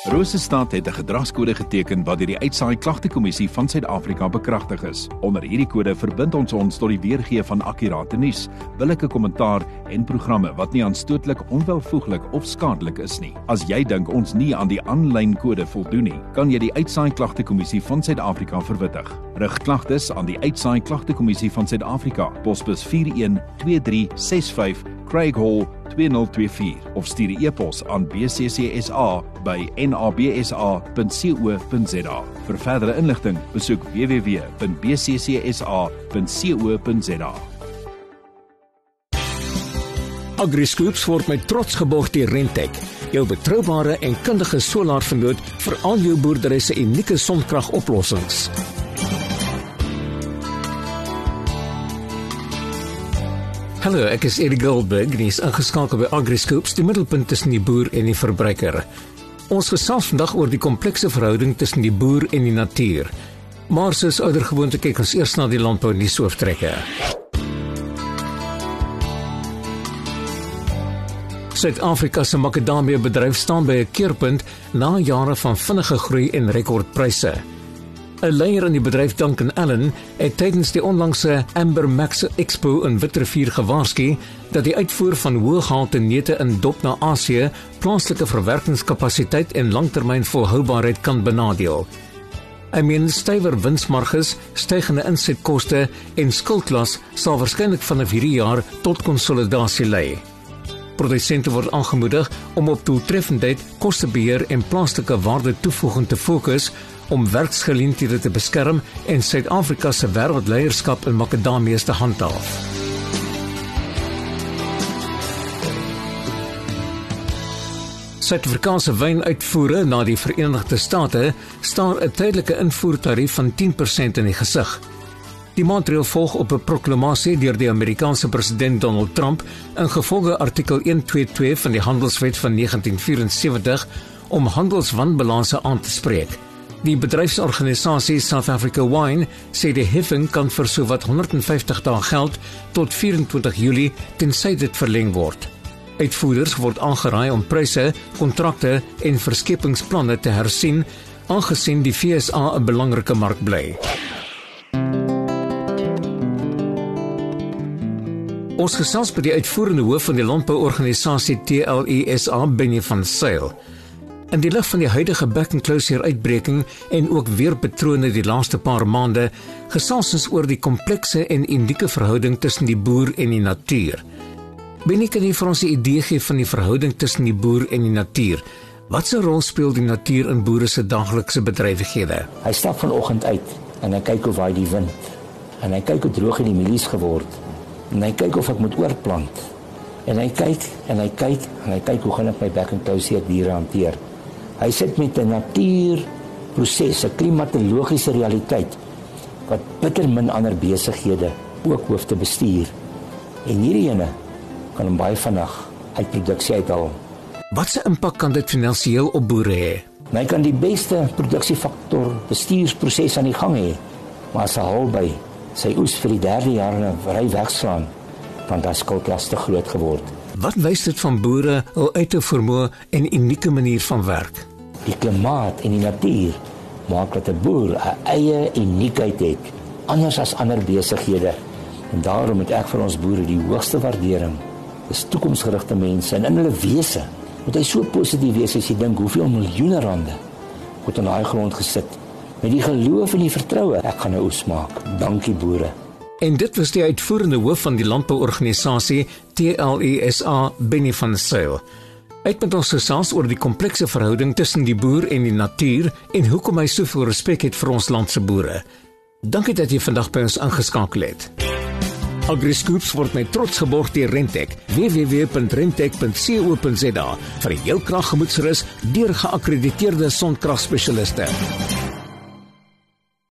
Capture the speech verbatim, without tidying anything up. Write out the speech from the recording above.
Rosestad het 'n gedragskode geteken wat deur die Uitsaai Klagtekommissie van Suid-Afrika bekragtig is. Onder hierdie kode verbind ons ons tot die weergee van akkurate nuus, billike kommentaar en programme wat nie aanstootlik, onwelvoeglik of skadelik is nie. As jy dink ons nie aan die aanlyn kode voldoen nie, kan jy die Uitsaai Klagtekommissie van Suid-Afrika verwittig. Rig klagtes aan die Uitsaai Klagtekommissie van Suid-Afrika, posbus vier een twee drie ses vyf, Craig Hall twee nul twee vier of stuur 'n e-pos aan b c c s a by n a b s a punt co punt z a. Vir verdere inligting, besoek w w w punt b c c s a punt co punt z a. AgriScoops word met trots geborg deur Rentec, jou betroubare en kundige solaarvernoot vir al jou boerdery se unieke sonkragoplossings. Hallo, ek is Eddie Goldberg en is ingeskakel by AgriScoops, die middelpunt tussen die boer en die verbruiker. Ons gesels vandag oor die komplekse verhouding tussen die boer en die natuur. Maar soos oudergewoonte kyk ons eers na die landbou nuushooftrekke. Suid-Afrika se makadamia bedryf staan by 'n keerpunt na jare van vinnige groei en rekordpryse. 'n Leier in die bedryf, Duncan Allen, het tydens die onlangse Amber Max Expo in Witrifuur gewaarsku dat die uitvoer van hoëgehalte neute in dop na Asië plaaslike verwerkingskapasiteit en langtermyn volhoubaarheid kan benadeel. Hy meen stywer winsmarges, stygende insetkoste en skuldlas sal waarskynlik vanaf hierdie jaar tot konsolidasie lei. Produsente word aangemoedig om op doeltreffendheid, kostebeheer en plaaslike waarde toevoeging te fokus om werksgeleenthede te beskerm en Suid-Afrika se wêreldleierskap in makadamias te handhaaf. Suid-Afrikaanse wynuitvoere na die Verenigde State staar 'n tydelike invoertarief van tien persent in die gesig. Die maatreël volg op 'n proklamasie deur die Amerikaanse president Donald Trump ingevolge artikel honderdtweeëntwintig van die Handelswet van negentien vyfensewentig om handelswanbalanse aan te spreek. Die bedryfsorganisasie South Africa Wine sê die heffing kan vir sowat honderdvyftig dae geld tot vyf en twintig Julie tensy dit verleng word. Uitvoerders word aangeraai om pryse, kontrakte en verskepingsplanne te hersien, aangesien die V S A 'n belangrike mark bly. Ons gesels by die uitvoerende hoof van die landbouorganisasie T L I S A, Benny van Sail. In die lig van die huidige back-and-closure uitbreking en ook weerpatrone die laaste paar maande, gesels ons oor die komplekse en unieke verhouding tussen die boer en die natuur. Benny, kan jy vir ons 'n idee gee van die verhouding tussen die boer en die natuur? Wat 'n rol speel die natuur in boere se daaglikse bedrywighede? Hy stap vanoggend uit en hy kyk hoe waai die wind. En hy kyk hoe droog het die mielies geword. En hy kyk of ek moet oorplant. En hy kyk en hy kyk en hy kyk hoe gaan ek my back-and-closure diere hanteer. Hy sit met 'n natuurproses, 'n klimatologiese realiteit wat bitter min ander besighede ook hoef te bestuur. En hierdie ene kan hom baie vinnig uit produksie uithaal. Wat se impak kan dit finansiëel op boere hê? Hy kan die beste produksiefaktor bestuursproses aan die gang hê, maar as hy haal by sy oes vir die derde jaar in 'n ry wegslaan, want hy skuldlas te groot geword. Wat wys dit van boere hul uit te vermoë en unieke manier van werk? Die klimaat en die natuur maak dat 'n boer 'n eie uniekheid het, anders as ander besighede. En daarom het ek vir ons boere die hoogste waardering. Dis toekomsgerigte mense en in hulle wese moet hy so positief wees as jy dink hoeveel miljoene rande word in daai grond gesit met die geloof en die vertroue ek gaan 'n oes maak. Dankie boere. En dit was die uitvoerende hoof van die landbouorganisasie T L I S A, Benny van Sail. Uit met ons gesels oor die komplekse verhouding tussen die boer en die natuur en hoekom hy soveel respek het vir ons land se boere. Dankie dat jy vandag by ons ingeskakel het. AgriScoops word met trots geborg deur Rentec, w w w punt rentec punt co punt z a vir jou kraggemoedsrus deur geakkrediteerde sonkragspesialiste.